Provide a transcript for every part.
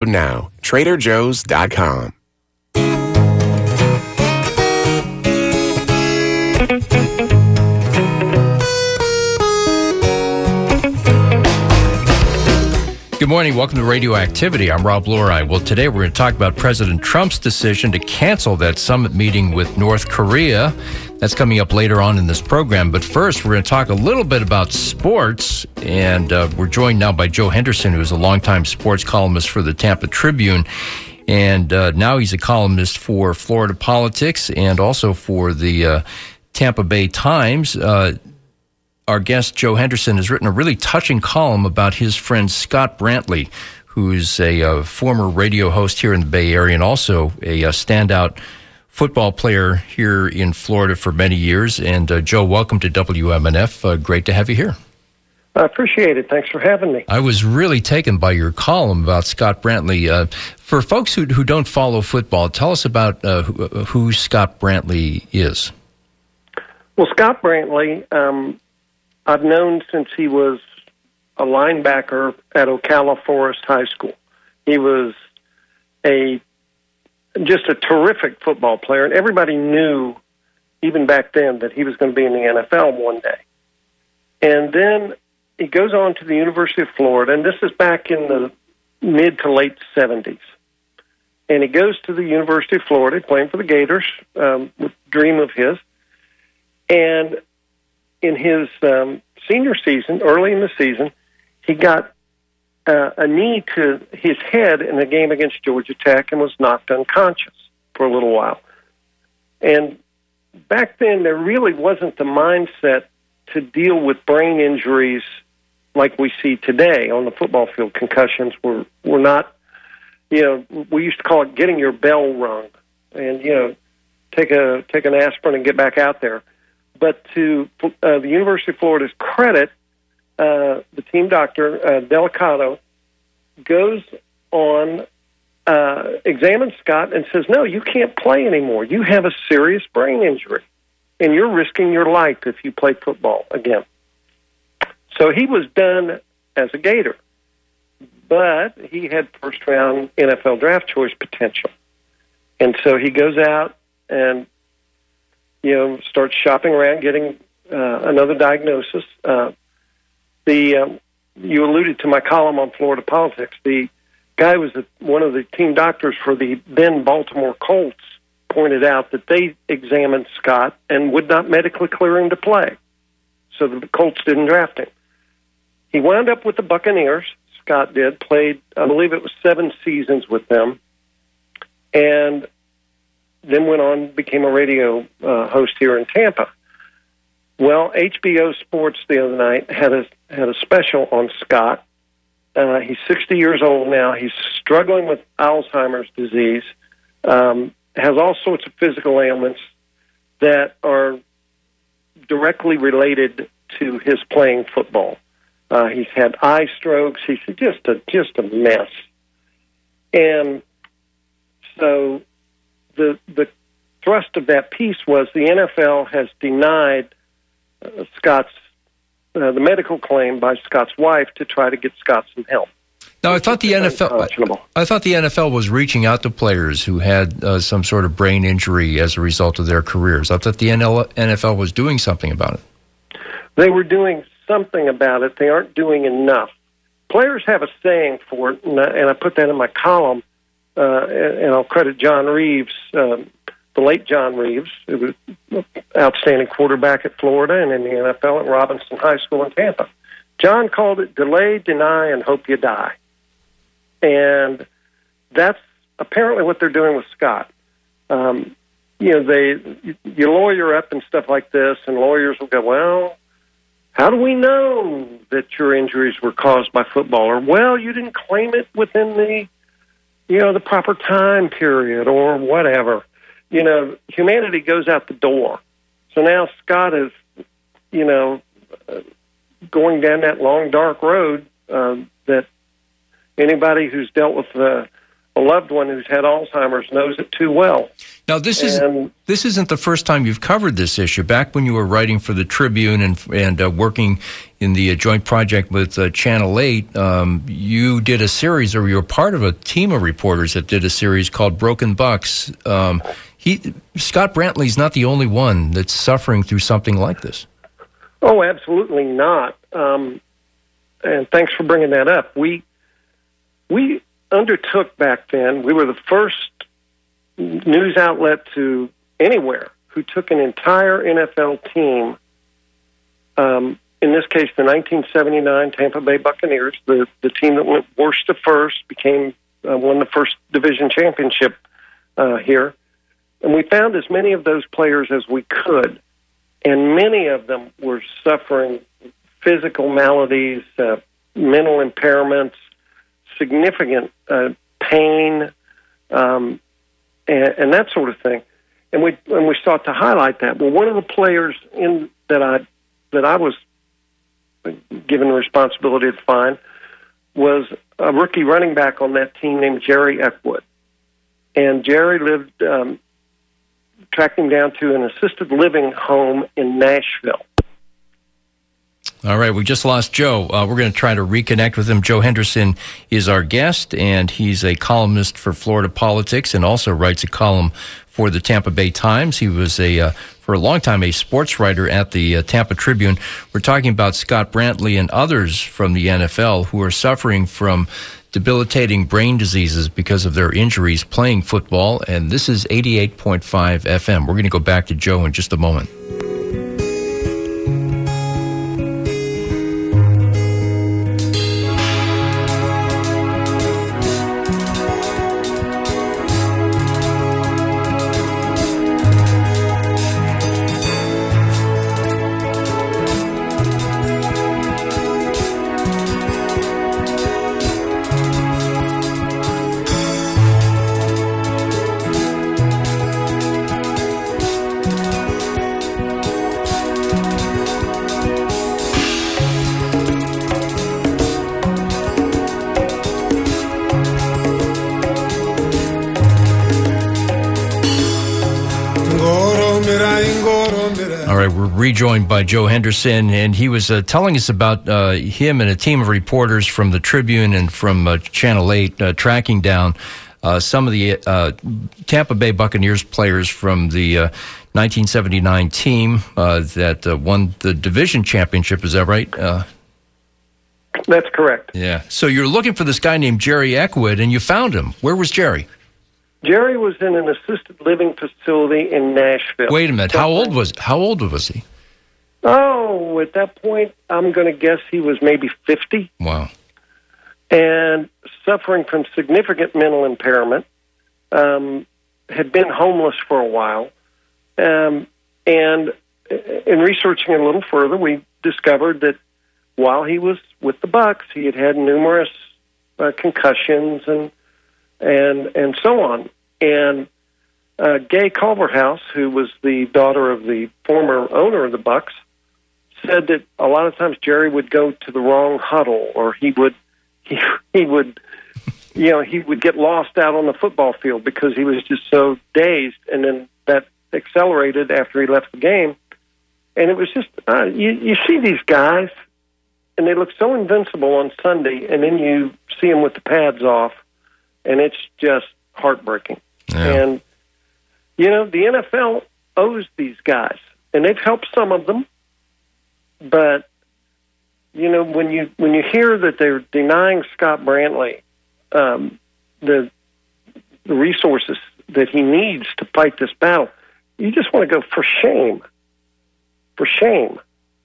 open now. TraderJoe's.com. Good morning. Welcome to Radioactivity. I'm Rob Lurie. Well, today we're going to talk about President Trump's decision to cancel that summit meeting with North Korea. That's coming up later on in this program. But first, we're going to talk a little bit about sports. And we're joined now by Joe Henderson, who is a longtime sports columnist for the Tampa Tribune. And now he's a columnist for Florida Politics and also for the Tampa Bay Times. Our guest, Joe Henderson, has written a really touching column about his friend Scott Brantley, who's a former radio host here in the Bay Area and also a standout football player here in Florida for many years. And Joe, welcome to WMNF. Great to have you here. I appreciate it. Thanks for having me. I was really taken by your column about Scott Brantley. For folks who don't follow football, tell us about who Scott Brantley is. Well, Scott Brantley, I've known since he was a linebacker at Ocala Forest High School. He was just a terrific football player, and everybody knew, even back then, that he was going to be in the NFL one day. And then he goes on to the University of Florida, and this is back in the mid to late 70s. And he goes to the University of Florida, playing for the Gators, dream of his. And in his senior season, early in the season, he got a knee to his head in a game against Georgia Tech and was knocked unconscious for a little while. And back then, there really wasn't the mindset to deal with brain injuries like we see today on the football field. Concussions were not, we used to call it getting your bell rung and, take an aspirin and get back out there. But to the University of Florida's credit, the team doctor, Delicato, goes on, examines Scott and says, no, you can't play anymore. You have a serious brain injury, and you're risking your life if you play football again. So he was done as a Gator, but he had first-round NFL draft choice potential. And so he goes out and starts shopping around, getting another diagnosis. You alluded to my column on Florida Politics. The guy was one of the team doctors for the then Baltimore Colts, pointed out that they examined Scott and would not medically clear him to play. So the Colts didn't draft him. He wound up with the Buccaneers. Scott did, played, I believe it was 7 seasons with them, and then went on, became a radio host here in Tampa. Well, HBO Sports the other night had a special on Scott. He's 60 years old now. He's struggling with Alzheimer's disease, has all sorts of physical ailments that are directly related to his playing football. He's had eye strokes. He's just a mess. And so the thrust of that piece was the NFL has denied Scott's the medical claim by Scott's wife to try to get Scott some help. Now, I thought the NFL was reaching out to players who had some sort of brain injury as a result of their careers. I thought the NFL was doing something about it. They were doing something about it. They aren't doing enough. Players have a saying for it, and I put that in my column, and I'll credit John Reeves, the late John Reeves, who was an outstanding quarterback at Florida and in the NFL at Robinson High School in Tampa. John called it delay, deny, and hope you die. And that's apparently what they're doing with Scott. You lawyer up and stuff like this, and lawyers will go, well, how do we know that your injuries were caused by football? Or, well, you didn't claim it within the proper time period or whatever. Humanity goes out the door. So now Scott is, going down that long, dark road that anybody who's dealt with a loved one who's had Alzheimer's knows it too well. Now, this isn't the first time you've covered this issue. Back when you were writing for the Tribune and working in the joint project with Channel 8, you did a series, or you were part of a team of reporters that did a series called Broken Bucks. Scott Brantley's not the only one that's suffering through something like this. Oh, absolutely not. And thanks for bringing that up. We undertook back then, we were the first news outlet to anywhere who took an entire NFL team, in this case the 1979 Tampa Bay Buccaneers, the team that went worst to first, won the first division championship here. And we found as many of those players as we could, and many of them were suffering physical maladies, mental impairments, significant pain, and that sort of thing. And we sought to highlight that. Well, one of the players that I was given the responsibility to find was a rookie running back on that team named Jerry Eckwood. And Jerry tracked him down to an assisted living home in Nashville. All right, we just lost Joe. We're going to try to reconnect with him. Joe Henderson is our guest, and he's a columnist for Florida Politics and also writes a column for the Tampa Bay Times. He was for a long time, a sports writer at the Tampa Tribune. We're talking about Scott Brantley and others from the NFL who are suffering from debilitating brain diseases because of their injuries playing football, and this is 88.5 FM. We're going to go back to Joe in just a moment. Rejoined by Joe Henderson, and he was telling us about him and a team of reporters from the Tribune and from Channel 8 tracking down some of the Tampa Bay Buccaneers players from the 1979 team that won the division championship. Is that right? That's correct. Yeah. So you're looking for this guy named Jerry Eckwood, and you found him. Where was Jerry? Jerry was in an assisted living facility in Nashville. Wait a minute. How old was he? Oh, at that point, I'm going to guess he was maybe 50. Wow. And suffering from significant mental impairment, had been homeless for a while. And in researching a little further, we discovered that while he was with the Bucs, he had had numerous concussions and so on. And Gay Culverhouse, who was the daughter of the former owner of the Bucs, said that a lot of times Jerry would go to the wrong huddle, or he would get lost out on the football field because he was just so dazed. And then that accelerated after he left the game. And it was just, you see these guys, and they look so invincible on Sunday, and then you see them with the pads off, and it's just heartbreaking. Yeah. And, the NFL owes these guys, and they've helped some of them. But, when you hear that they're denying Scott Brantley the resources that he needs to fight this battle, you just want to go, for shame. For shame.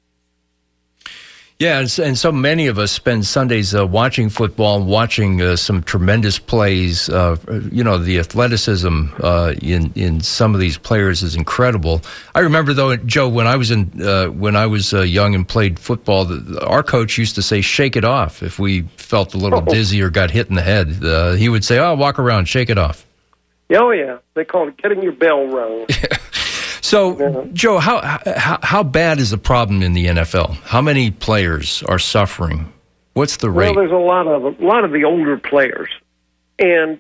Yeah, and so many of us spend Sundays watching football and watching some tremendous plays. The athleticism in some of these players is incredible. I remember, though, Joe, when I was young and played football, our coach used to say, "Shake it off." If we felt a little dizzy or got hit in the head, he would say, "Oh, walk around, shake it off." Oh yeah, they call it getting your bell rung. So, Joe, how bad is the problem in the NFL? How many players are suffering? What's the rate? Well, there's a lot of the older players, And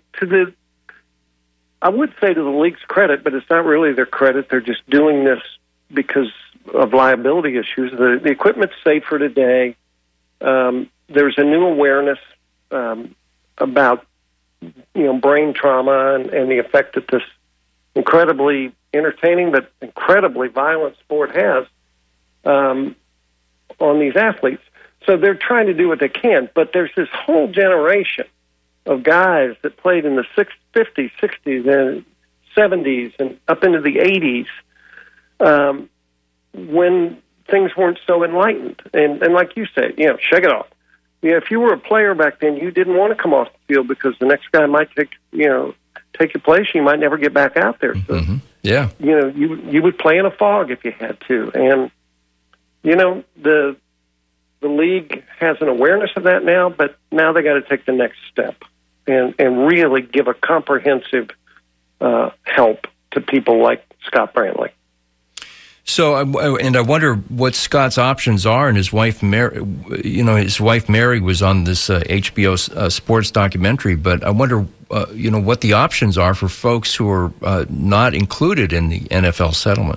I would say to the league's credit, but it's not really their credit. They're just doing this because of liability issues. The equipment's safer today. There's a new awareness about brain trauma and the effect that this incredibly entertaining but incredibly violent sport has on these athletes. So they're trying to do what they can, but there's this whole generation of guys that played in the 50s, 60s, and 70s, and up into the 80s when things weren't so enlightened. And like you said, shake it off. If you were a player back then, you didn't want to come off the field because the next guy might take your place. You might never get back out there. So, yeah, you would play in a fog if you had to. And the league has an awareness of that now, but now they got to take the next step and really give a comprehensive help to people like Scott Brantley. So, I wonder what Scott's options are. And his wife, Mary, was on this HBO sports documentary. But I wonder, what the options are for folks who are not included in the NFL settlement.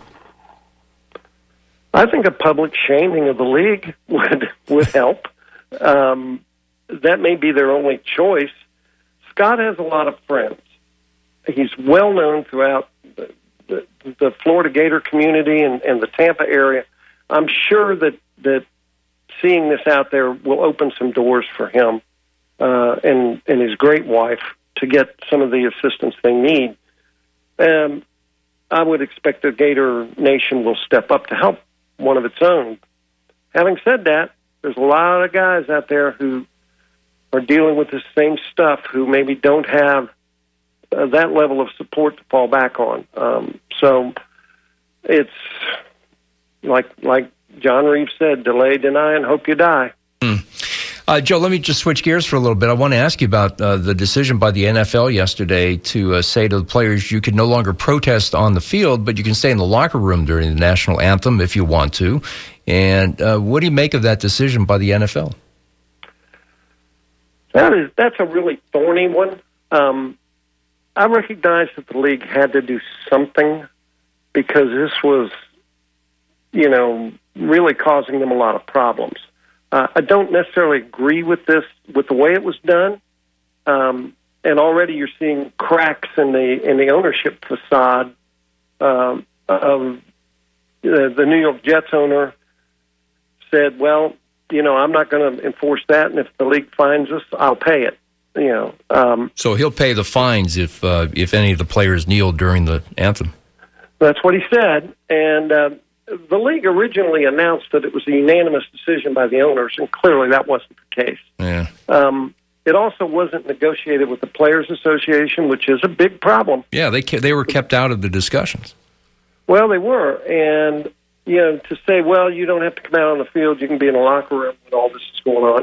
I think a public shaming of the league would help. That may be their only choice. Scott has a lot of friends. He's well known throughout the Florida Gator community and the Tampa area. I'm sure that seeing this out there will open some doors for him and his great wife to get some of the assistance they need. I would expect the Gator Nation will step up to help one of its own. Having said that, there's a lot of guys out there who are dealing with the same stuff who maybe don't have that level of support to fall back on. So it's like John Reeves said, delay, deny, and hope you die. Joe, let me just switch gears for a little bit. I want to ask you about the decision by the NFL yesterday to say to the players you can no longer protest on the field, but you can stay in the locker room during the national anthem if you want to. And what do you make of that decision by the NFL? That's a really thorny one. I recognize that the league had to do something because this was, really causing them a lot of problems. I don't necessarily agree with the way it was done, and already you're seeing cracks in the ownership facade of the New York Jets owner said, "Well, I'm not going to enforce that, and if the league fines us, I'll pay it." So he'll pay the fines if any of the players kneel during the anthem. That's what he said, and the league originally announced that it was a unanimous decision by the owners, and clearly that wasn't the case. Yeah. It also wasn't negotiated with the Players Association, which is a big problem. Yeah, they were kept out of the discussions. Well, they were, and to say, well, you don't have to come out on the field, you can be in the locker room when all this is going on,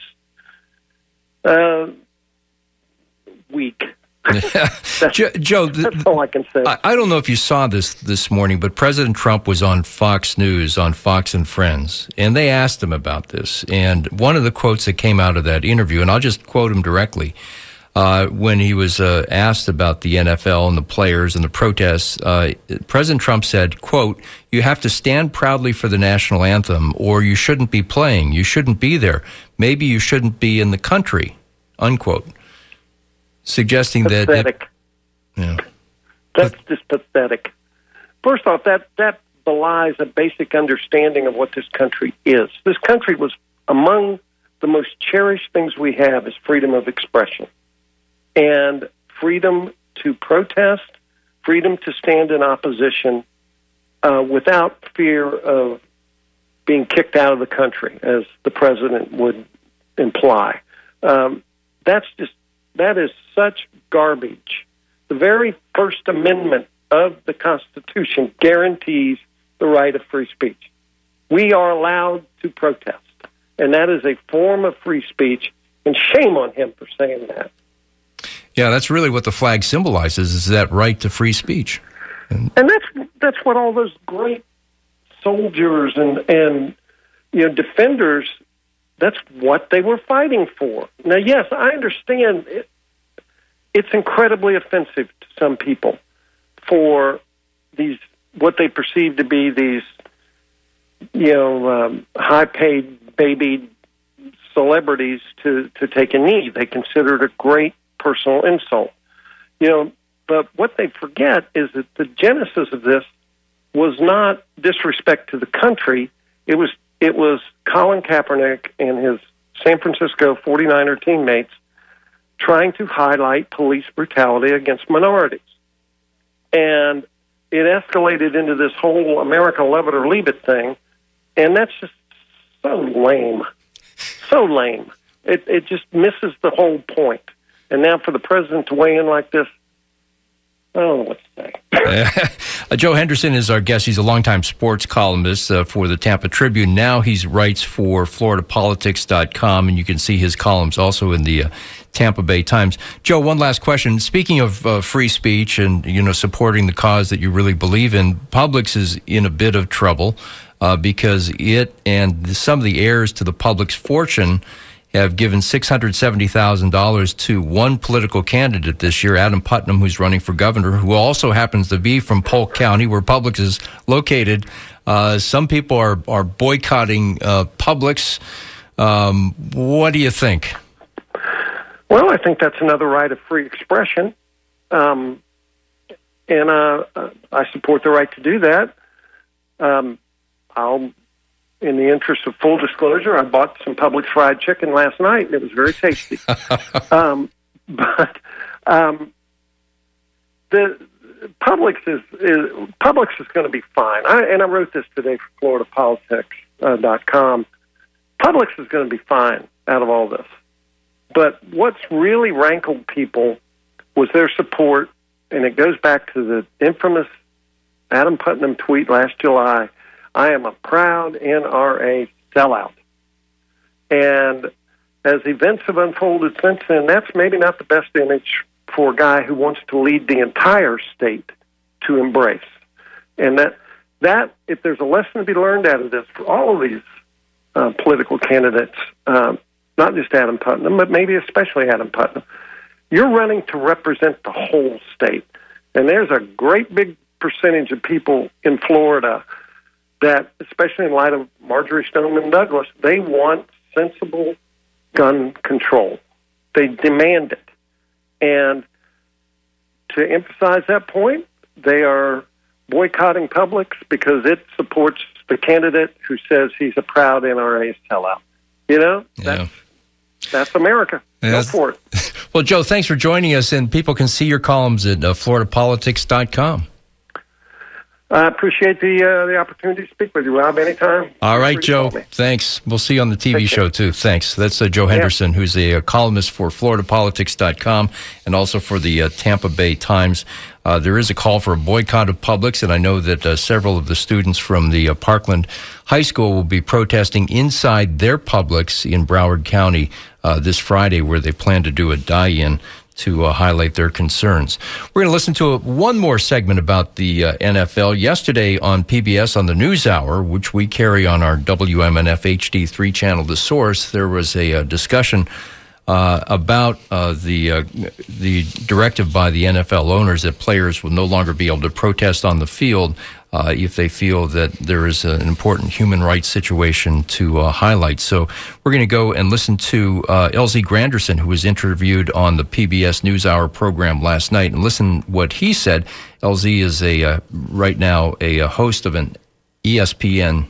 is weak. Joe, that's all I can say. I don't know if you saw this morning, but President Trump was on Fox News, on Fox and Friends, and they asked him about this. And one of the quotes that came out of that interview, and I'll just quote him directly, when he was asked about the NFL and the players and the protests, President Trump said, quote, "You have to stand proudly for the national anthem, or you shouldn't be playing. You shouldn't be there. Maybe you shouldn't be in the country," unquote. Suggesting pathetic. That's just pathetic. First off, that belies a basic understanding of what this country is. This country was among the most cherished things we have is freedom of expression and freedom to protest, freedom to stand in opposition without fear of being kicked out of the country, as the president would imply. That is such garbage. The very First Amendment of the Constitution guarantees the right of free speech. We are allowed to protest, and that is a form of free speech, and shame on him for saying that. Yeah, that's really what the flag symbolizes, is that right to free speech. And that's what all those great soldiers and defenders, that's what they were fighting for. Now, yes, I understand it's incredibly offensive to some people for these, what they perceive to be these, high-paid baby celebrities to take a knee. They consider it a great personal insult. But what they forget is that the genesis of this was not disrespect to the country. It was Colin Kaepernick and his San Francisco 49er teammates trying to highlight police brutality against minorities. And it escalated into this whole America love it or leave it thing, and that's just so lame. So lame. It just misses the whole point. And now for the president to weigh in like this, I don't know what to say. Joe Henderson is our guest. He's a longtime sports columnist for the Tampa Tribune. Now he writes for FloridaPolitics.com, and you can see his columns also in the Tampa Bay Times. Joe, one last question. Speaking of free speech and supporting the cause that you really believe in, Publix is in a bit of trouble because it and some of the heirs to the Publix fortune have given $670,000 to one political candidate this year, Adam Putnam, who's running for governor, who also happens to be from Polk County, where Publix is located. Some people are boycotting Publix. What do you think? Well, I think that's another right of free expression, and I support the right to do that. In the interest of full disclosure, I bought some Publix fried chicken last night, and it was very tasty. The Publix is going to be fine. I wrote this today for FloridaPolitics.com. Publix is going to be fine out of all this. But what's really rankled people was their support, and it goes back to the infamous Adam Putnam tweet last July, "I am a proud NRA sellout." And as events have unfolded since then, that's maybe not the best image for a guy who wants to lead the entire state to embrace. And that if there's a lesson to be learned out of this for all of these political candidates, not just Adam Putnam, but maybe especially Adam Putnam, you're running to represent the whole state. And there's a great big percentage of people in Florida that, especially in light of Marjorie Stoneman Douglas, they want sensible gun control. They demand it. And to emphasize that point, they are boycotting Publix because it supports the candidate who says he's a proud NRA sellout. That's America. Go for it. Well, Joe, thanks for joining us, and people can see your columns at FloridaPolitics.com. I appreciate the opportunity to speak with you, Rob, anytime. All right, Joe. Thanks. We'll see you on the TV show, too. Thanks. That's Joe Henderson, who's a columnist for FloridaPolitics.com and also for the Tampa Bay Times. There is a call for a boycott of Publix, and I know that several of the students from the Parkland High School will be protesting inside their Publix in Broward County this Friday, where they plan to do a die-in to highlight their concerns. We're going to listen to one more segment about the NFL. Yesterday on PBS on the NewsHour, which we carry on our WMNF HD3 channel, The Source, there was a discussion about the directive by the NFL owners that players will no longer be able to protest on the field if they feel that there is an important human rights situation to highlight. So we're going to go and listen to LZ Granderson, who was interviewed on the PBS NewsHour program last night, and listen what he said. LZ is right now a host of an ESPN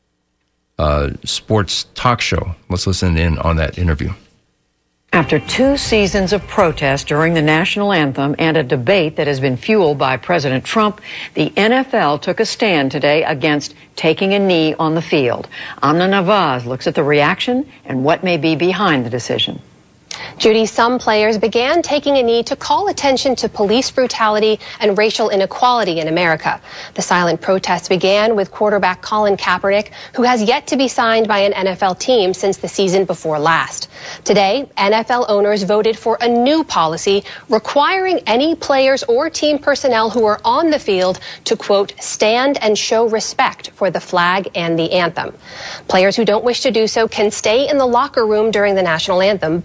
sports talk show. Let's listen in on that interview. After 2 seasons of protest during the national anthem and a debate that has been fueled by President Trump, the NFL took a stand today against taking a knee on the field. Amna Nawaz looks at the reaction and what may be behind the decision. Judy, some players began taking a knee to call attention to police brutality and racial inequality in America. The silent protests began with quarterback Colin Kaepernick, who has yet to be signed by an NFL team since the season before last. Today, NFL owners voted for a new policy requiring any players or team personnel who are on the field to, quote, stand and show respect for the flag and the anthem. Players who don't wish to do so can stay in the locker room during the national anthem, but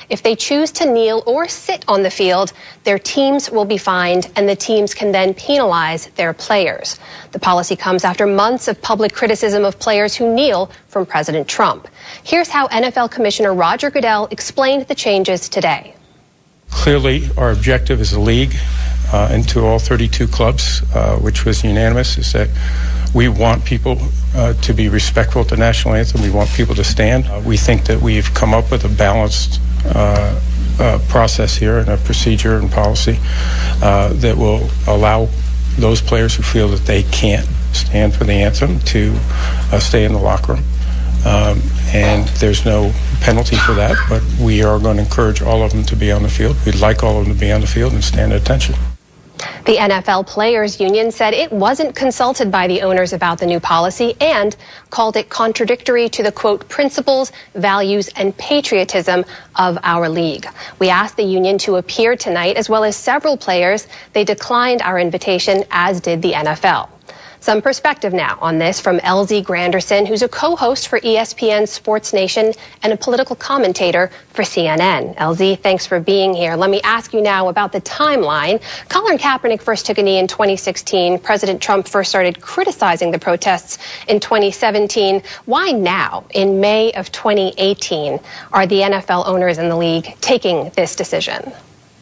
If they choose to kneel or sit on the field, their teams will be fined, and the teams can then penalize their players. The policy comes after months of public criticism of players who kneel from President Trump. Here's how NFL Commissioner Roger Goodell explained the changes today. Clearly, our objective as a league and to all 32 clubs, which was unanimous, is that we want people to be respectful of the national anthem. We want people to stand. We think that we've come up with a balanced process here and a procedure and policy that will allow those players who feel that they can't stand for the anthem to stay in the locker room. And there's no penalty for that, but we are going to encourage all of them to be on the field. We'd like all of them to be on the field and stand at attention. The NFL Players Union said it wasn't consulted by the owners about the new policy and called it contradictory to the, quote, principles, values, and patriotism of our league. We asked the union to appear tonight, as well as several players. They declined our invitation, as did the NFL. Some perspective now on this from LZ Granderson, who's a co-host for ESPN Sports Nation and a political commentator for CNN. LZ, thanks for being here. Let me ask you now about the timeline. Colin Kaepernick first took a knee in 2016. President Trump first started criticizing the protests in 2017. Why now, in May of 2018, are the NFL owners in the league taking this decision?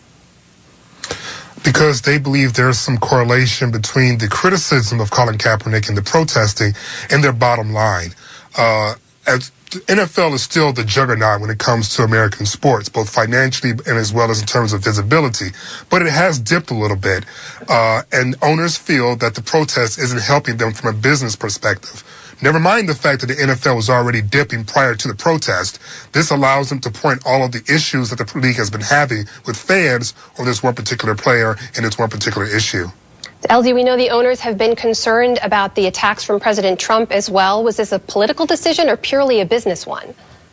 Because they believe there's some correlation between the criticism of Colin Kaepernick and the protesting and their bottom line. As the NFL is still the juggernaut when it comes to American sports, both financially and as well as in terms of visibility. But it has dipped a little bit, and owners feel that the protest isn't helping them from a business perspective. Never mind the fact that the NFL was already dipping prior to the protest. This allows them to point all of the issues that the league has been having with fans on this one particular player and this one particular issue. LZ, we know the owners have been concerned about the attacks from President Trump as well. Was this a political decision or purely a business one?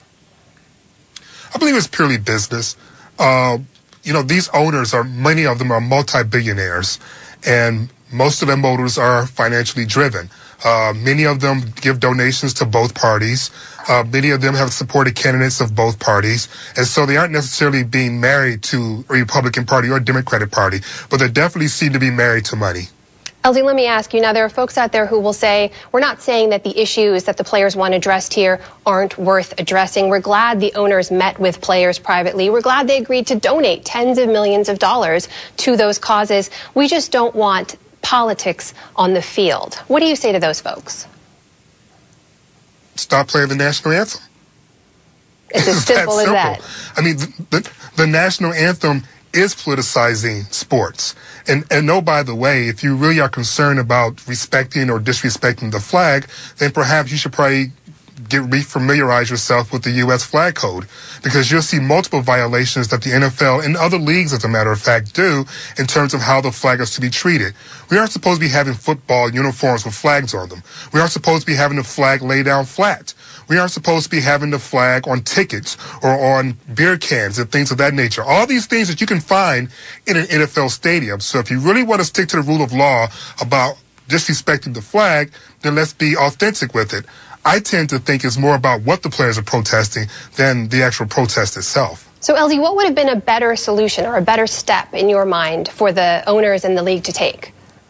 I believe it's purely business. These owners many of them are multi-billionaires, and most of them owners are financially driven. Many of them give donations to both parties. Many of them have supported candidates of both parties. And so they aren't necessarily being married to a Republican Party or a Democratic Party, but they definitely seem to be married to money. LZ, let me ask you, now there are folks out there who will say, we're not saying that the issues that the players want addressed here aren't worth addressing. We're glad the owners met with players privately. We're glad they agreed to donate tens of millions of dollars to those causes. We just don't want politics on the field. What do you say to those folks? Stop playing the national anthem. It's as simple as that. I mean, the national anthem is politicizing sports. And oh, by the way, if you really are concerned about respecting or disrespecting the flag, then perhaps you should probably refamiliarize yourself with the U.S. flag code, because you'll see multiple violations that the NFL and other leagues, as a matter of fact, do in terms of how the flag is to be treated. We aren't supposed to be having football uniforms with flags on them. We aren't supposed to be having the flag lay down flat. We aren't supposed to be having the flag on tickets or on beer cans and things of that nature. All these things that you can find in an NFL stadium. So if you really want to stick to the rule of law about disrespecting the flag, then let's be authentic with it. I tend to think it's more about what the players are protesting than the actual protest itself. So, LZ, what would have been a better solution or a better step in your mind for the owners and the league to take?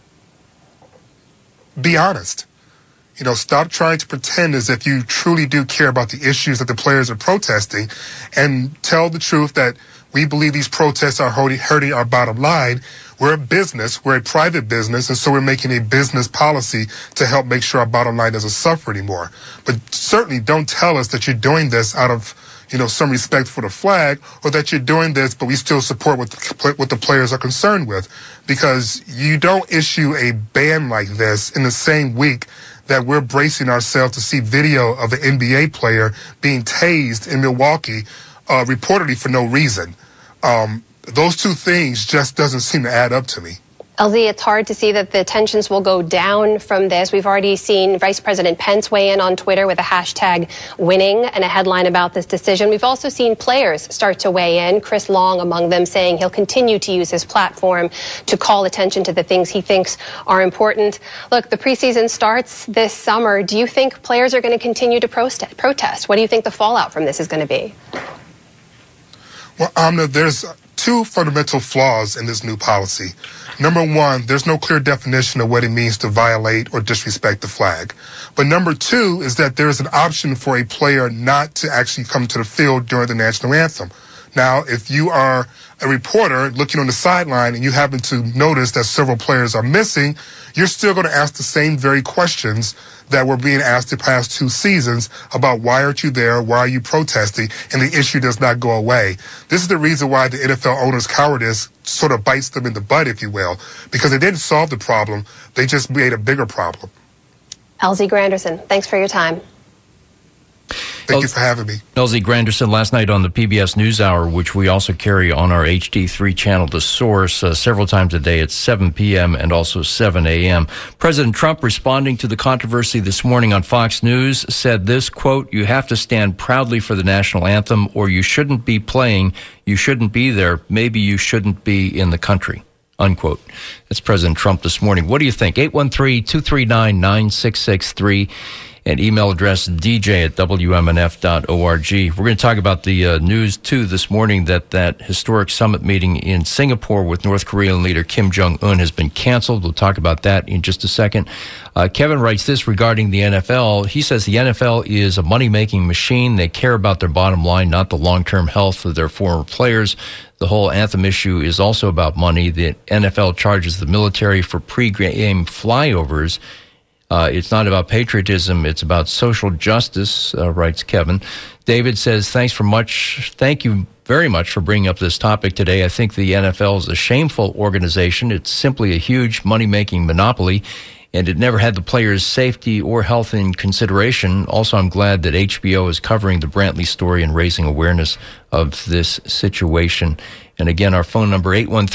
Be honest. Stop trying to pretend as if you truly do care about the issues that the players are protesting, and tell the truth that we believe these protests are hurting our bottom line. We're a business, we're a private business, and so we're making a business policy to help make sure our bottom line doesn't suffer anymore. But certainly don't tell us that you're doing this out of, some respect for the flag, or that you're doing this, but we still support what the players are concerned with. Because you don't issue a ban like this in the same week that we're bracing ourselves to see video of an NBA player being tased in Milwaukee, reportedly for no reason. Those two things just doesn't seem to add up to me. LZ, it's hard to see that the tensions will go down from this. We've already seen Vice President Pence weigh in on Twitter with a hashtag winning and a headline about this decision. We've also seen players start to weigh in, Chris Long among them, saying he'll continue to use his platform to call attention to the things he thinks are important. Look, the preseason starts this summer. Do you think players are going to continue to protest? What do you think the fallout from this is going to be? Well, Amna, there's two fundamental flaws in this new policy. Number one, there's no clear definition of what it means to violate or disrespect the flag. But number two is that there's an option for a player not to actually come to the field during the national anthem. Now, if you are a reporter looking on the sideline and you happen to notice that several players are missing, you're still going to ask the same very questions that were being asked the past 2 seasons about why aren't you there, why are you protesting, and the issue does not go away. This is the reason why the NFL owners' cowardice sort of bites them in the butt, if you will, because they didn't solve the problem, they just made a bigger problem. LZ Granderson, thanks for your time. Thank you for having me. LZ Granderson, last night on the PBS NewsHour, which we also carry on our HD3 channel, The Source, several times a day at 7 p.m. and also 7 a.m. President Trump, responding to the controversy this morning on Fox News, said this, quote, "You have to stand proudly for the national anthem, or you shouldn't be playing, you shouldn't be there, maybe you shouldn't be in the country," unquote. That's President Trump this morning. What do you think? 813-239-9663. And email address dj@wmnf.org. We're going to talk about the news, too, this morning that historic summit meeting in Singapore with North Korean leader Kim Jong-un has been canceled. We'll talk about that in just a second. Kevin writes this regarding the NFL. He says the NFL is a money-making machine. They care about their bottom line, not the long-term health of their former players. The whole anthem issue is also about money. The NFL charges the military for pre-game flyovers. It's not about patriotism. It's about social justice, writes Kevin. David says, thank you very much for bringing up this topic today. I think the NFL is a shameful organization. It's simply a huge money-making monopoly, and it never had the players' safety or health in consideration. Also, I'm glad that HBO is covering the Brantley story and raising awareness of this situation. And again, our phone number,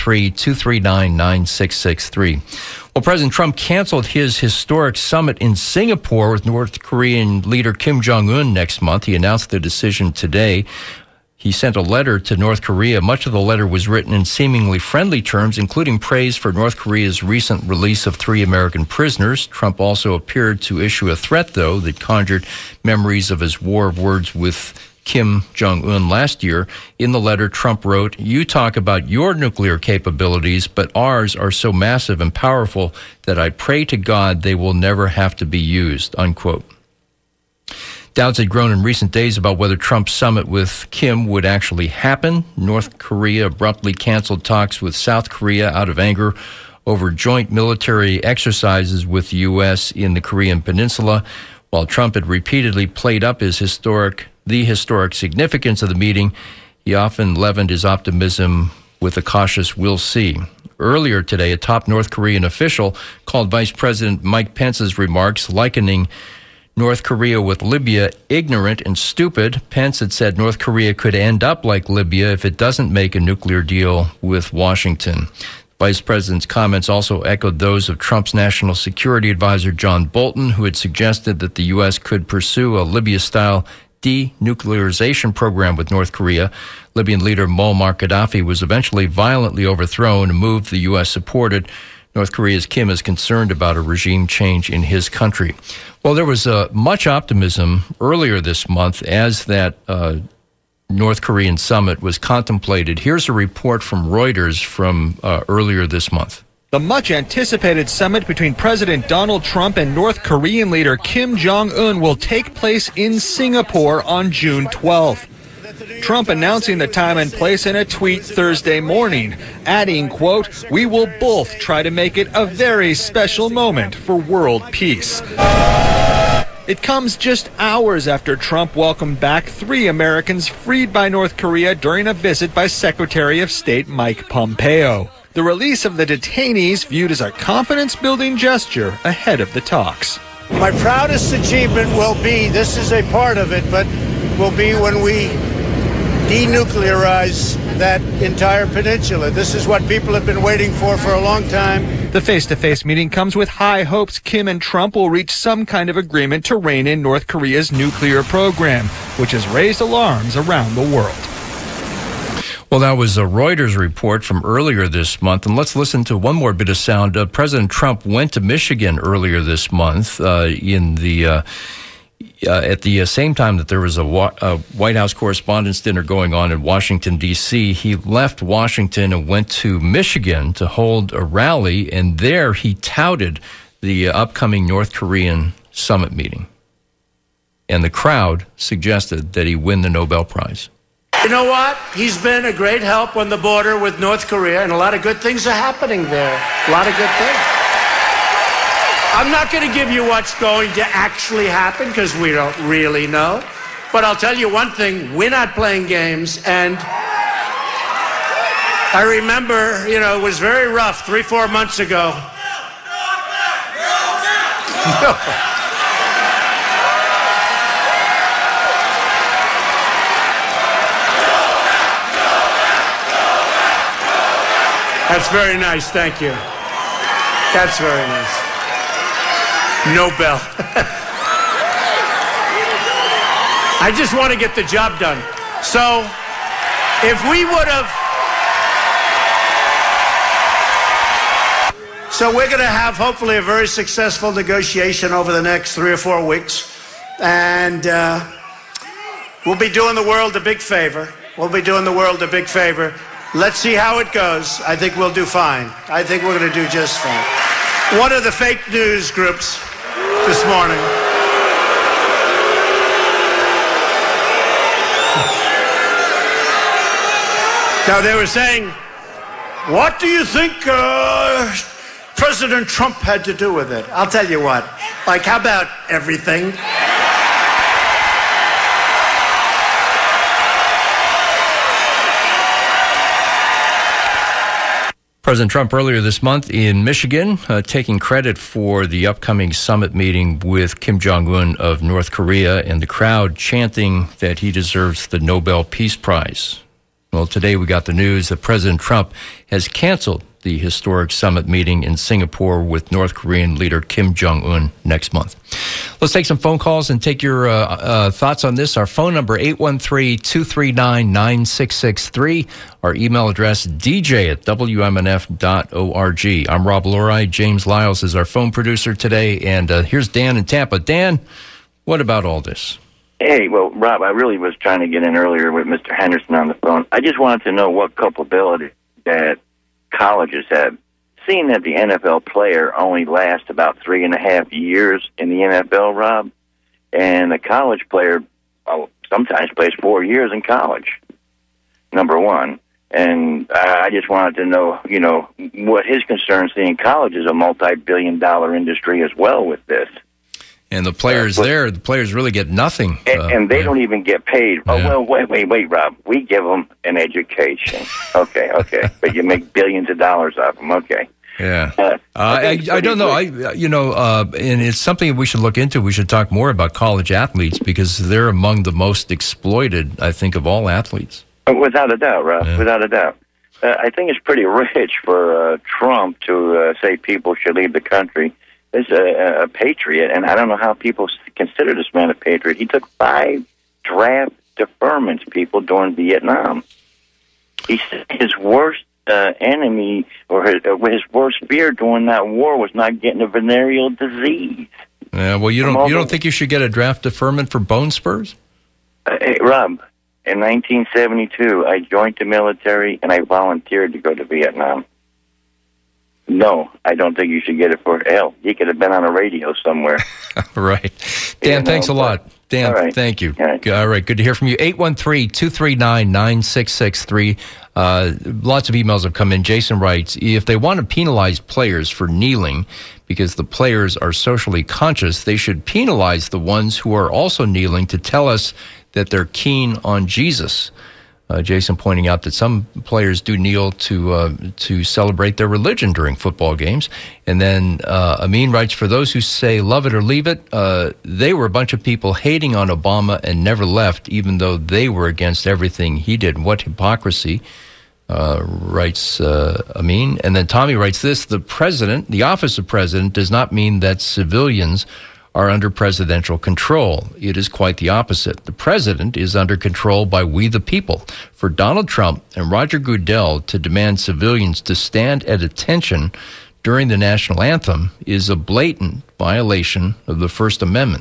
813-239-9663. Well, President Trump canceled his historic summit in Singapore with North Korean leader Kim Jong-un next month. He announced the decision today. He sent a letter to North Korea. Much of the letter was written in seemingly friendly terms, including praise for North Korea's recent release of 3 American prisoners. Trump also appeared to issue a threat, though, that conjured memories of his war of words with Kim Jong-un last year. In the letter, Trump wrote, "You talk about your nuclear capabilities, but ours are so massive and powerful that I pray to God they will never have to be used," unquote. Doubts had grown in recent days about whether Trump's summit with Kim would actually happen. North Korea abruptly canceled talks with South Korea out of anger over joint military exercises with the U.S. in the Korean Peninsula. While Trump had repeatedly played up the historic significance of the meeting, he often leavened his optimism with a cautious "we'll see." Earlier today, a top North Korean official called Vice President Mike Pence's remarks likening North Korea with Libya ignorant and stupid. Pence had said North Korea could end up like Libya if it doesn't make a nuclear deal with Washington. Vice President's comments also echoed those of Trump's national security advisor John Bolton, who had suggested that the U.S. could pursue a Libya-style denuclearization program with North Korea. Libyan leader Muammar Gaddafi was eventually violently overthrown, a move the U.S. supported. North Korea's Kim is concerned about a regime change in his country. Well, there was much optimism earlier this month as that North Korean summit was contemplated. Here's a report from Reuters from earlier this month. The much-anticipated summit between President Donald Trump and North Korean leader Kim Jong-un will take place in Singapore on June 12th. Trump announcing the time and place in a tweet Thursday morning, adding, quote, "We will both try to make it a very special moment for world peace." It comes just hours after Trump welcomed back 3 Americans freed by North Korea during a visit by Secretary of State Mike Pompeo. The release of the detainees viewed as a confidence-building gesture ahead of the talks. My proudest achievement will be, this is a part of it, but will be when we denuclearize that entire peninsula. This is what people have been waiting for a long time. The face-to-face meeting comes with high hopes Kim and Trump will reach some kind of agreement to rein in North Korea's nuclear program, which has raised alarms around the world. Well, that was a Reuters report from earlier this month. And let's listen to one more bit of sound. President Trump went to Michigan earlier this month in At the same time that there was a White House Correspondents' Dinner going on in Washington, D.C., he left Washington and went to Michigan to hold a rally, and there he touted the upcoming North Korean summit meeting. And the crowd suggested that he win the Nobel Prize. You know what? He's been a great help on the border with North Korea, and a lot of good things are happening there. A lot of good things. I'm not going to give you what's going to actually happen because we don't really know. But I'll tell you one thing, we're not playing games. And I remember, it was very rough 3-4 months ago. That's very nice, thank you. That's very nice. Nobel. I just want to get the job done. So, if we would have... So we're going to have, hopefully, a very successful negotiation over the next 3 or 4 weeks. And we'll be doing the world a big favor. Let's see how it goes. I think we'll do fine. I think we're going to do just fine. One of the fake news groups this morning now they were saying, what do you think President Trump had to do with it? I'll tell you what. Like, how about everything? President Trump earlier this month in Michigan taking credit for the upcoming summit meeting with Kim Jong-un of North Korea, and the crowd chanting that he deserves the Nobel Peace Prize. Well, today we got the news that President Trump has canceled the historic summit meeting in Singapore with North Korean leader Kim Jong-un next month. Let's take some phone calls and take your thoughts on this. Our phone number, 813-239-9663. Our email address, dj@wmnf.org. I'm Rob Lurie. James Lyles is our phone producer today. And here's Dan in Tampa. Dan, what about all this? Hey, well, Rob, I really was trying to get in earlier with Mr. Henderson on the phone. I just wanted to know what culpability that colleges have. Seeing that the NFL player only lasts about 3.5 years in the NFL, Rob, and the college player sometimes plays 4 years in college, number one. And I just wanted to know, what his concern, seeing college is a multi-billion-dollar industry as well with this. And the players the players really get nothing. And they don't even get paid. Yeah. Oh, well, wait, Rob. We give them an education. Okay. But you make billions of dollars off them. Okay. Yeah. I don't know. And it's something we should look into. We should talk more about college athletes because they're among the most exploited, I think, of all athletes. Without a doubt, Rob. Yeah. Without a doubt. I think it's pretty rich for Trump to say people should leave the country. Is a patriot, and I don't know how people consider this man a patriot. He took 5 draft deferments, people, during Vietnam. He said his worst enemy or his worst fear during that war was not getting a venereal disease. Yeah, well, you don't think you should get a draft deferment for bone spurs? Hey, Rob, in 1972, I joined the military and I volunteered to go to Vietnam. No, I don't think you should get it for hell. He could have been on a radio somewhere. Right. Dan, thanks a lot. Dan, right. Thank you. All right, good to hear from you. 813-239-9663. Lots of emails have come in. Jason writes, if they want to penalize players for kneeling because the players are socially conscious, they should penalize the ones who are also kneeling to tell us that they're keen on Jesus. Jason pointing out that some players do kneel to celebrate their religion during football games. And then Amin writes, for those who say love it or leave it, they were a bunch of people hating on Obama and never left, even though they were against everything he did. What hypocrisy, writes Amin. And then Tommy writes this, the office of president does not mean that civilians are under presidential control. It is quite the opposite. The president is under control by we the people. For Donald Trump and Roger Goodell to demand civilians to stand at attention during the national anthem is a blatant violation of the First Amendment.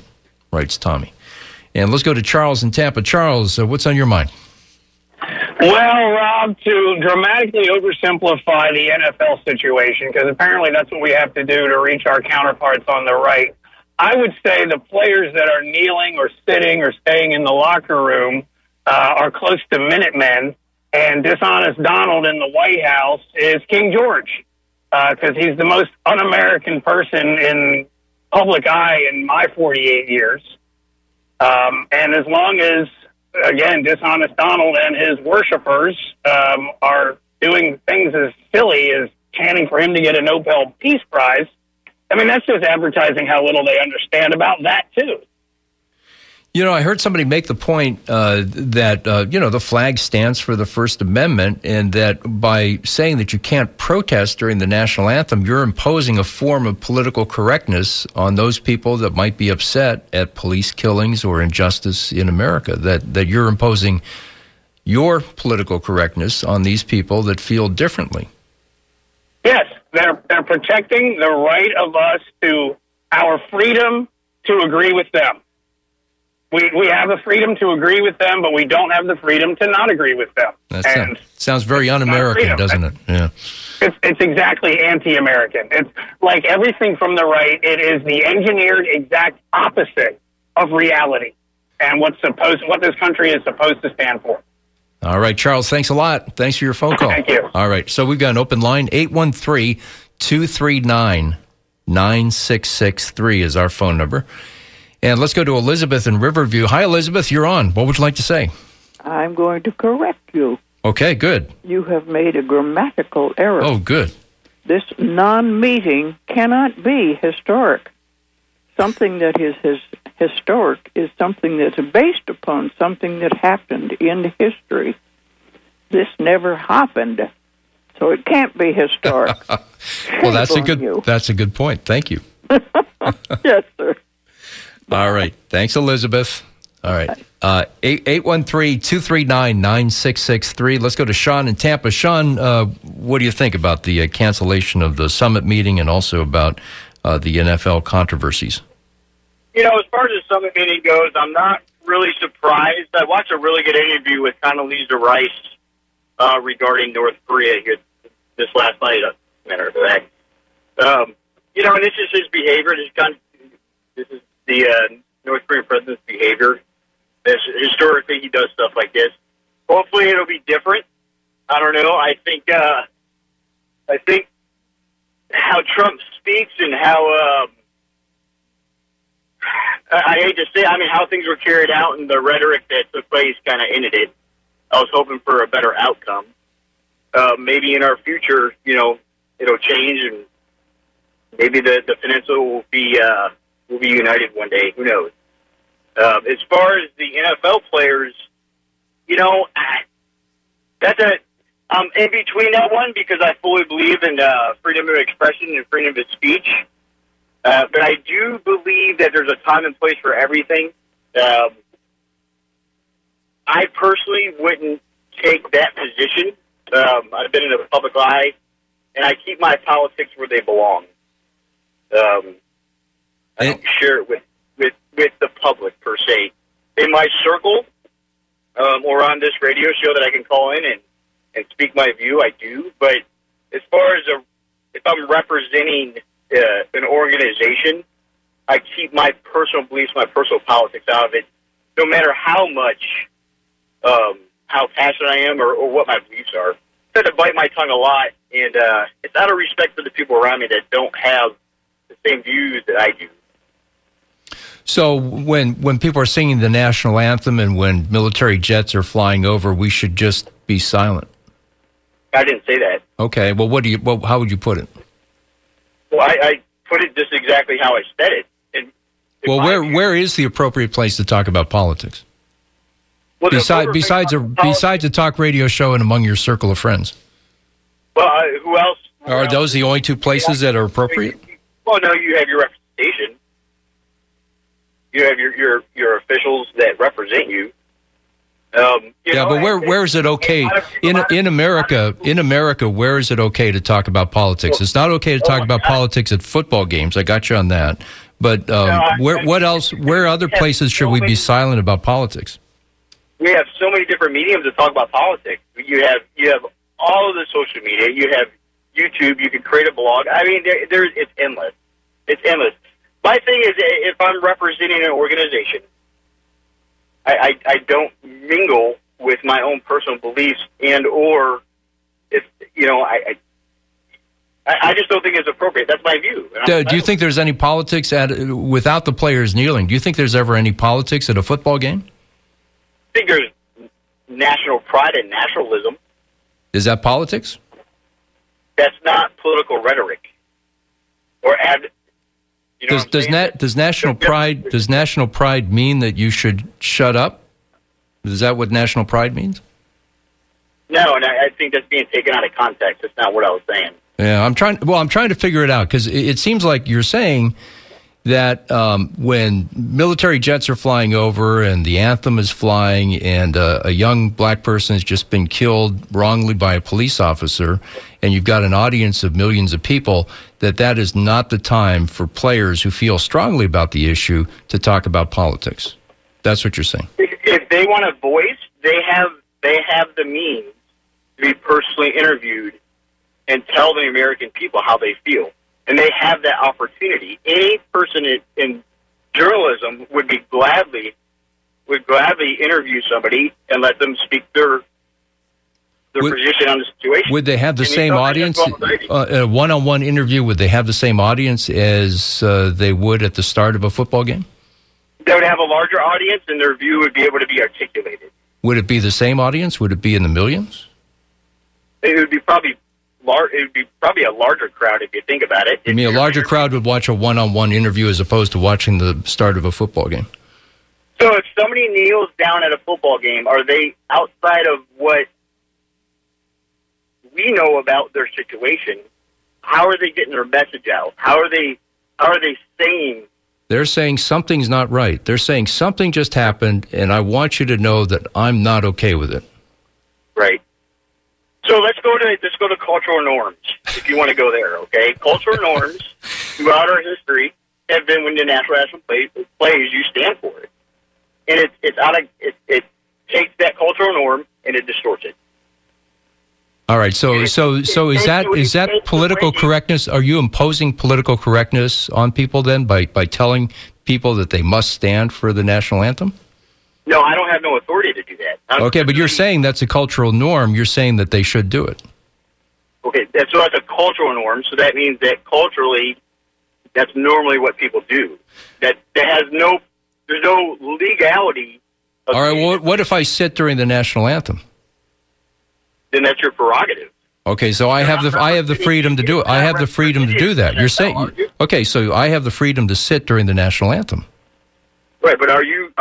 writes Tommy. And let's go to Charles in Tampa. Charles, what's on your mind? Well, Rob, to dramatically oversimplify the NFL situation, because apparently that's what we have to do to reach our counterparts on the right, I would say the players that are kneeling or sitting or staying in the locker room are close to Minutemen, and dishonest Donald in the White House is King George, because he's the most un-American person in public eye in my 48 years. And as long as, again, dishonest Donald and his worshipers are doing things as silly as chanting for him to get a Nobel Peace Prize, I mean, that's just advertising how little they understand about that, too. You know, I heard somebody make the point that, the flag stands for the First Amendment, and that by saying that you can't protest during the national anthem, you're imposing a form of political correctness on those people that might be upset at police killings or injustice in America, that you're imposing your political correctness on these people that feel differently. Yes, they're protecting the right of us to our freedom to agree with them. We have the freedom to agree with them, but we don't have the freedom to not agree with them. That sounds very un-American, doesn't it? Yeah. It's exactly anti-American. It's like everything from the right. It is the engineered exact opposite of reality and what this country is supposed to stand for. All right, Charles, thanks a lot. Thanks for your phone call. Thank you. All right, so we've got an open line. 813-239-9663 is our phone number. And let's go to Elizabeth in Riverview. Hi, Elizabeth, you're on. What would you like to say? I'm going to correct you. Okay, good. You have made a grammatical error. Oh, good. This non-meeting cannot be historic. Something that is historic is something that's based upon something that happened in history. This never happened, so it can't be historic. Well, that's a good point. Thank you. Yes, sir. All right. Thanks, Elizabeth. All right. 813-239-9663. Let's go to Sean in Tampa. Sean, what do you think about the cancellation of the summit meeting and also about the NFL controversies? You know, as far as the summit meeting goes, I'm not really surprised. I watched a really good interview with Condoleezza Rice regarding North Korea here this last night, as a matter of fact. And this is his behavior. This is the North Korean president's behavior. Historically, he does stuff like this. Hopefully, it'll be different. I don't know. I think how Trump speaks and how I hate to say, how things were carried out and the rhetoric that took place kind of ended it. I was hoping for a better outcome. Maybe in our future, it'll change and maybe the peninsula will be united one day. Who knows? As far as the NFL players, I'm in between that one because I fully believe in freedom of expression and freedom of speech. But I do believe that there's a time and place for everything. I personally wouldn't take that position. I've been in the public eye, and I keep my politics where they belong. I don't share it with the public, per se. In my circle, or on this radio show that I can call in and speak my view, I do. But as far as if I'm representing an organization, I keep my personal beliefs, my personal politics out of it, no matter how much, how passionate I am or what my beliefs are. I try to bite my tongue a lot, and it's out of respect for the people around me that don't have the same views that I do. So when people are singing the national anthem and when military jets are flying over, we should just be silent? I didn't say that. Okay. Well, how would you put it? Well, I put it just exactly how I said it. Where is the appropriate place to talk about politics? Well, besides a talk radio show and among your circle of friends? Well, who else? Are those the only two places that are appropriate? Well, no, you have your representation. You have your officials that represent you. But where is it okay in America? In America, where is it okay to talk about politics? It's not okay to talk about politics at football games. I got you on that. But where else? Where other places should we be silent about politics? We have so many different mediums to talk about politics. You have all of the social media. You have YouTube. You can create a blog. I mean, it's endless. It's endless. My thing is, if I'm representing an organization, I don't mingle with my own personal beliefs or if I just don't think it's appropriate. That's my view. Do you think there's any politics without the players kneeling? Do you think there's ever any politics at a football game? I think there's national pride and nationalism. Is that politics? That's not political rhetoric. Does national pride mean that you should shut up? Is that what national pride means? No, and I think that's being taken out of context. That's not what I was saying. Yeah, I'm trying to figure it out because it seems like you're saying that when military jets are flying over and the anthem is flying and a young black person has just been killed wrongly by a police officer and you've got an audience of millions of people, that is not the time for players who feel strongly about the issue to talk about politics. That's what you're saying. If they want a voice, they have the means to be personally interviewed and tell the American people how they feel. And they have that opportunity. Any person in journalism would gladly interview somebody and let them speak their position on the situation. Would they have the same audience? A one-on-one interview, would they have the same audience as they would at the start of a football game? They would have a larger audience, and their view would be able to be articulated. Would it be the same audience? Would it be in the millions? It would be probably a larger crowd if you think about it. I mean, a larger crowd would watch a one-on-one interview as opposed to watching the start of a football game. So if somebody kneels down at a football game, are they outside of what we know about their situation? How are they getting their message out? How are they saying? They're saying something's not right. They're saying something just happened, and I want you to know that I'm not okay with it. Right. So let's go to cultural norms, if you want to go there, okay? Cultural norms throughout our history have been when the national plays, you stand for it. And it takes that cultural norm and it distorts it. All right, so is that political correctness? Are you imposing political correctness on people then by telling people that they must stand for the national anthem? No, I don't have no authority to do that. Okay, but you're saying that's a cultural norm. You're saying that they should do it. Okay, that's a cultural norm, so that means that culturally, that's normally what people do. There's no legality. All right, well, what if I sit during the national anthem? Then that's your prerogative. Okay, so I have the freedom to do it. I have the freedom to do that. You're saying, okay, so I have the freedom to sit during the national anthem. Right, but are you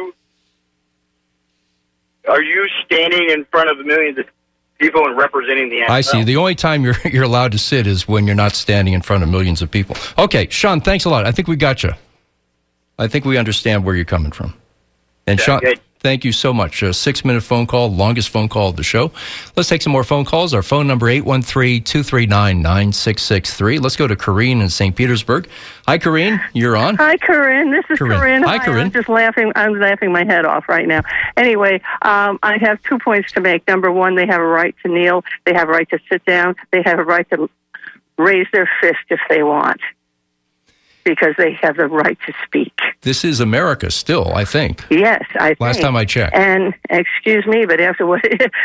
standing in front of millions of people and representing the NFL? I see. The only time you're allowed to sit is when you're not standing in front of millions of people. Okay, Sean, thanks a lot. I think we got you. I think we understand where you're coming from. And Sean, thank you so much. A 6-minute phone call, longest phone call of the show. Let's take some more phone calls. Our phone number, 813-239-9663. Let's go to Corinne in St. Petersburg. Hi, Corinne. You're on. Hi, Corinne. This is Corinne. Hi, Corinne. I'm just laughing. I'm laughing my head off right now. Anyway, I have 2 points to make. Number one, they have a right to kneel. They have a right to sit down. They have a right to raise their fist if they want, because they have the right to speak. This is America still, I think. Yes, I think. Last time I checked. And excuse me, but after what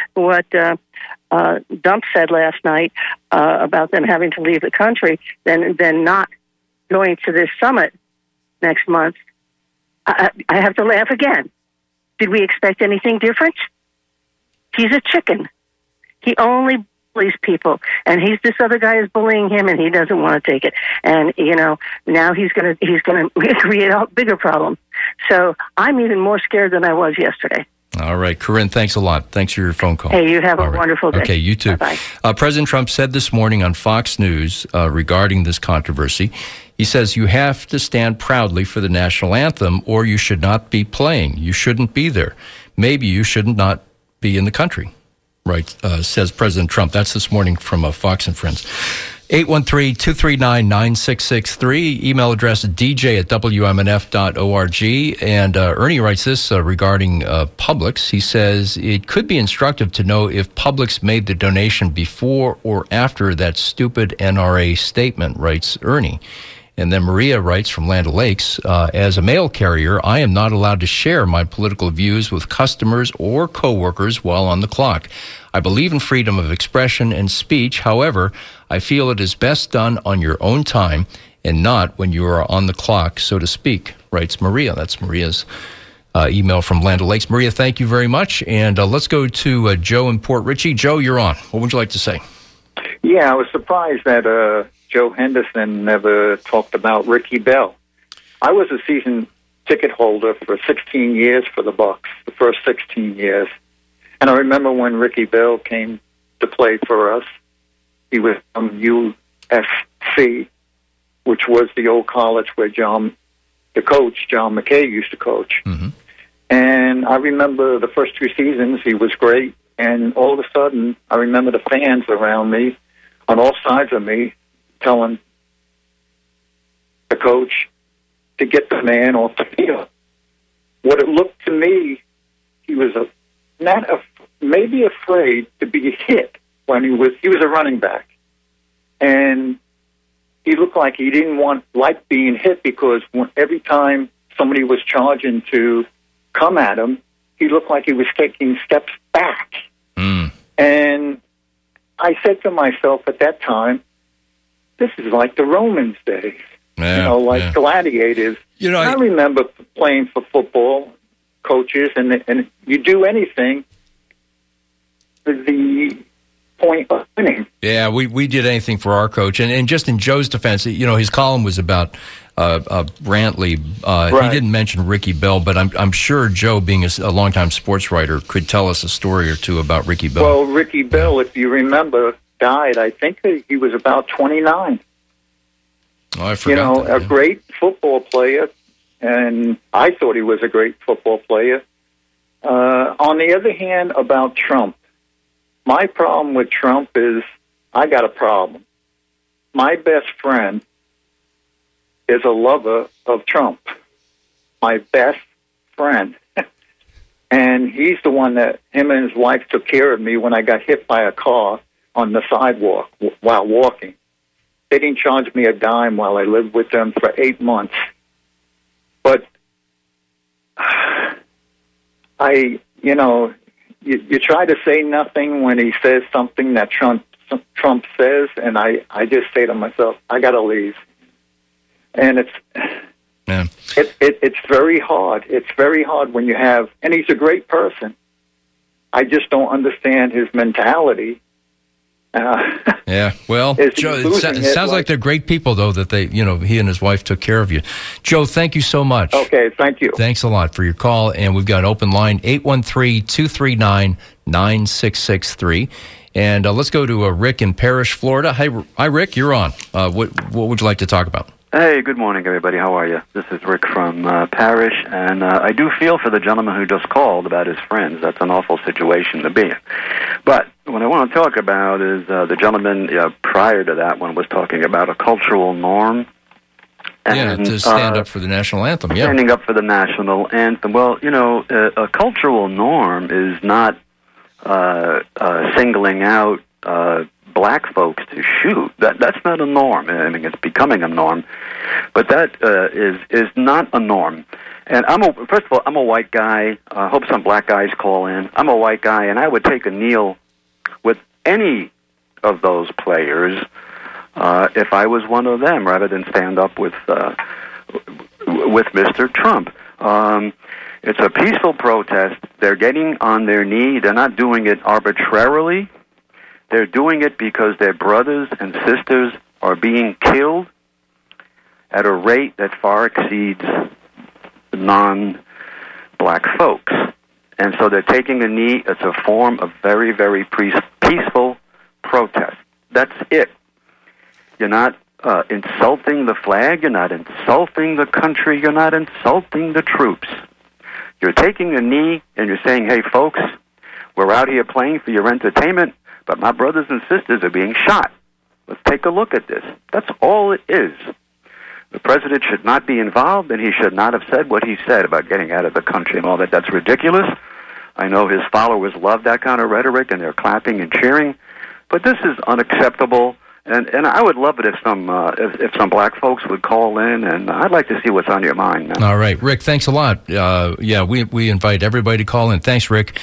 Dump said last night about them having to leave the country, then not going to this summit next month, I have to laugh again. Did we expect anything different? He's a chicken. He only bullies people, and this other guy is bullying him, and he doesn't want to take it. And now he's gonna create a bigger problem. So I'm even more scared than I was yesterday. All right, Corinne, thanks a lot. Thanks for your phone call. Hey, you have a wonderful day. Okay, you too. Bye-bye. President Trump said this morning on Fox News regarding this controversy, he says you have to stand proudly for the national anthem or you should not be playing. You shouldn't be there. Maybe you should not be in the country. Right, says President Trump. That's this morning from Fox and Friends. 813-239-9663. Email address dj@wmnf.org. And Ernie writes this regarding Publix. He says, it could be instructive to know if Publix made the donation before or after that stupid NRA statement, writes Ernie. And then Maria writes from Land O'Lakes, as a mail carrier, I am not allowed to share my political views with customers or coworkers while on the clock. I believe in freedom of expression and speech. However, I feel it is best done on your own time and not when you are on the clock, so to speak, writes Maria. That's Maria's email from Land O'Lakes. Maria, thank you very much. And let's go to Joe in Port Richey. Joe, you're on. What would you like to say? Yeah, I was surprised that Joe Henderson never talked about Ricky Bell. I was a season ticket holder for 16 years for the Bucs, the first 16 years. And I remember when Ricky Bell came to play for us, he was from USC, which was the old college where the coach, John McKay, used to coach. Mm-hmm. And I remember the first 2 seasons, he was great. And all of a sudden, I remember the fans around me, on all sides of me, telling the coach to get the man off the field. What it looked to me, he was maybe afraid to be hit when he was a running back. And he looked like he didn't like being hit because every time somebody was charging to come at him, he looked like he was taking steps back. Mm. And I said to myself at that time, this is like the Romans' days, gladiators. I remember playing for football coaches, and you do anything for the point of winning. Yeah, we did anything for our coach. And just in Joe's defense, his column was about Brantley. Right. He didn't mention Ricky Bell, but I'm sure Joe, being a longtime sports writer, could tell us a story or two about Ricky Bell. Well, Ricky Bell, if you remember, died. I think he was about 29. Oh, I forgot that. A great football player, and I thought he was a great football player. On the other hand, about Trump, my problem with Trump is I got a problem. My best friend is a lover of Trump. My best friend. And he's the one that him and his wife took care of me when I got hit by a car on the sidewalk while walking. They didn't charge me a dime while I lived with them for 8 months. But you try to say nothing when he says something that Trump says, and I just say to myself, I got to leave. And it's very hard. It's very hard when you have, and he's a great person. I just don't understand his mentality. Well, Joe, it sounds like they're great people, though, that he and his wife took care of you. Joe, thank you so much. Okay, thank you. Thanks a lot for your call, and we've got an open line, 813-239-9663. And let's go to Rick in Parrish, Florida. Hi, Rick, you're on. What would you like to talk about? Hey, good morning, everybody. How are you? This is Rick from Parrish, and I do feel for the gentleman who just called about his friends. That's an awful situation to be in. But what I want to talk about is the gentleman prior to that one was talking about a cultural norm. And, to stand up for the national anthem, yeah. Standing up for the national anthem. Well, a cultural norm is not singling out black folks to shoot. That's not a norm. I mean, it's becoming a norm, but that is not a norm. And first of all, I'm a white guy. I hope some black guys call in. I'm a white guy, and I would take a kneel with any of those players if I was one of them, rather than stand up with Mr. Trump. It's a peaceful protest. They're getting on their knee. They're not doing it arbitrarily. They're doing it because their brothers and sisters are being killed at a rate that far exceeds non-black folks. And so they're taking a knee. It's a form of very, very peaceful protest. That's it. You're not insulting the flag. You're not insulting the country. You're not insulting the troops. You're taking a knee and you're saying, hey, folks, we're out here playing for your entertainment, but my brothers and sisters are being shot. Let's take a look at this. That's all it is. The president should not be involved, and he should not have said what he said about getting out of the country and all that. That's ridiculous. I know his followers love that kind of rhetoric, and they're clapping and cheering. But this is unacceptable, and I would love it if some black folks would call in, and I'd like to see what's on your mind, man. All right, Rick, thanks a lot. We invite everybody to call in. Thanks, Rick.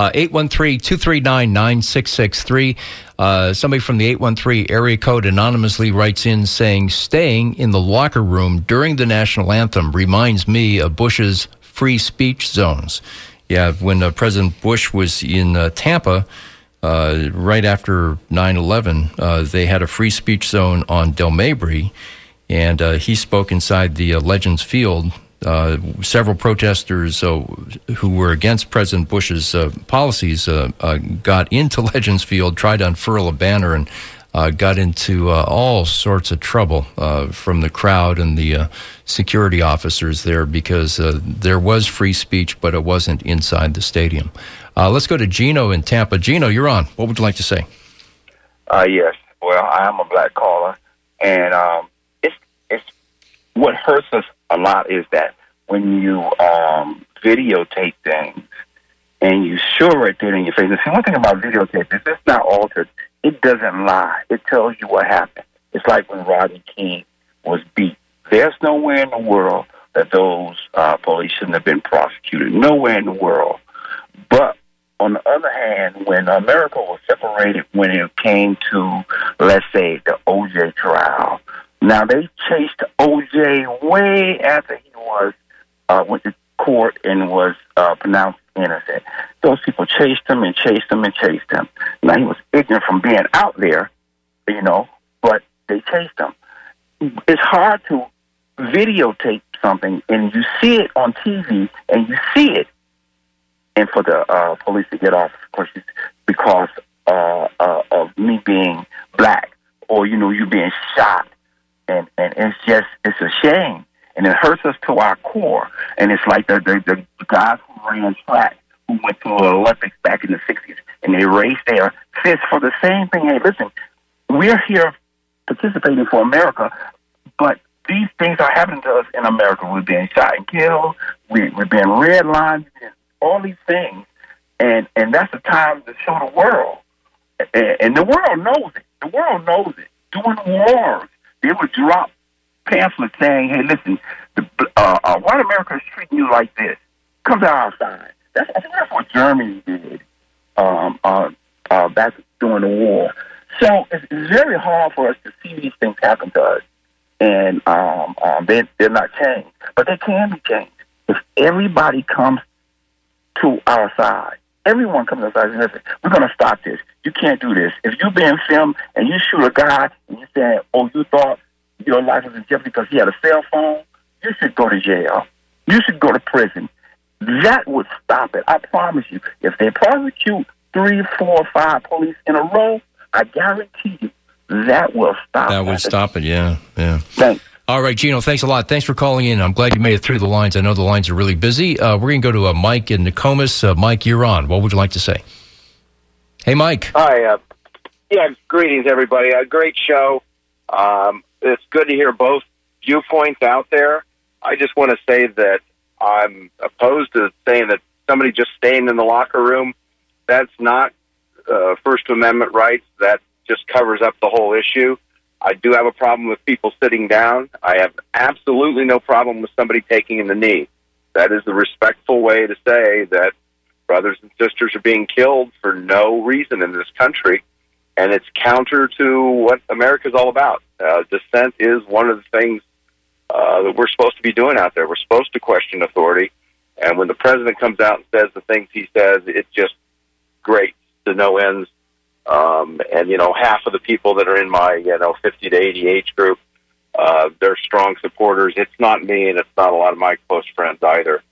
813-239-9663. Somebody from the 813 area code anonymously writes in saying, staying in the locker room during the national anthem reminds me of Bush's free speech zones. Yeah, when President Bush was in Tampa, right after 9/11, they had a free speech zone on Del Mabry, and he spoke inside the Legends Field. Several protesters who were against President Bush's policies got into Legends Field, tried to unfurl a banner, and got into all sorts of trouble from the crowd and the security officers there because there was free speech, but it wasn't inside the stadium. Let's go to Gino in Tampa. Gino, you're on. What would you like to say? Yes. Well, I am a black caller, and it's what hurts us a lot is that when you videotape things and you show it right there in your face. And see, one thing about videotape is it's not altered. It doesn't lie. It tells you what happened. It's like when Rodney King was beat. There's nowhere in the world that those police shouldn't have been prosecuted. Nowhere in the world. But on the other hand, when America was separated when it came to, let's say, the O.J. trial, now they chased O.J. way after he was went to court and was pronounced innocent. Those people chased him and chased him and chased him. Now, he was ignorant from being out there, but they chased him. It's hard to videotape something and you see it on TV and you see it. And for the police to get off, of course, because of me being black or, you being shot. And it's a shame. And it hurts us to our core. And it's like the guys who ran track, who went to the Olympics back in the 60s, and they raised their fists for the same thing. Hey, listen, we're here participating for America, but these things are happening to us in America. We're being shot and killed. We're being redlined, all these things. And that's the time to show the world. And the world knows it. The world knows it. During wars, they would drop pamphlets saying, hey, listen, white America is treating you like this. Come to our side. I think that's what Germany did back during the war. So it's very hard for us to see these things happen to us. And they're not changed. But they can be changed. If everybody comes to our side, everyone comes to our side and says, listen, we're going to stop this. You can't do this. If you're being filmed and you shoot a guy and you say, oh, you thought your life was in jeopardy because he had a cell phone, you should go to jail. You should go to prison. That would stop it. I promise you. If they prosecute 3, 4, 5 police in a row, I guarantee you that will stop it. That would stop it, yeah. Thanks. All right, Gino, thanks a lot. Thanks for calling in. I'm glad you made it through the lines. I know the lines are really busy. We're going to go to Mike in Nokomis. Mike, you're on. What would you like to say? Hey, Mike. Hi. Greetings, everybody. Great show. It's good to hear both viewpoints out there. I just want to say that I'm opposed to saying that somebody just staying in the locker room, that's not First Amendment rights. That just covers up the whole issue. I do have a problem with people sitting down. I have absolutely no problem with somebody taking the knee. That is the respectful way to say that brothers and sisters are being killed for no reason in this country, and it's counter to what America's all about. Dissent is one of the things that we're supposed to be doing out there. We're supposed to question authority, and when the president comes out and says the things he says, it just grates to no ends. And, half of the people that are in my, 50 to 80 age group, they're strong supporters. It's not me, and it's not a lot of my close friends either.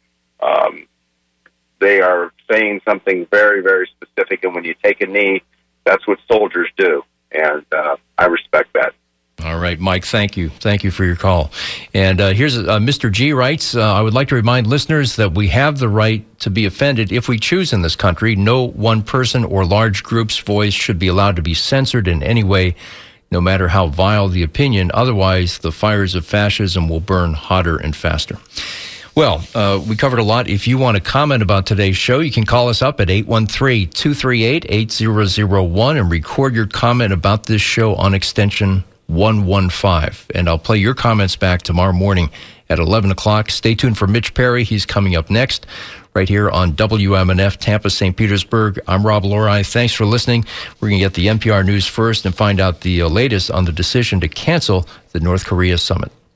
They are saying something very, very specific, and when you take a knee, that's what soldiers do, and I respect that. All right, Mike, thank you. Thank you for your call. And here's Mr. G writes, I would like to remind listeners that we have the right to be offended if we choose in this country. No one person or large group's voice should be allowed to be censored in any way. no matter how vile the opinion. Otherwise, the fires of fascism will burn hotter and faster. Well, we covered a lot. If you want to comment about today's show, you can call us up at 813-238-8001 and record your comment about this show on extension 115. And I'll play your comments back tomorrow morning at 11 o'clock. Stay tuned for Mitch Perry. He's coming up next right here on WMNF Tampa, St. Petersburg. I'm Rob Lorai. Thanks for listening. We're going to get the NPR news first and find out the latest on the decision to cancel the North Korea summit.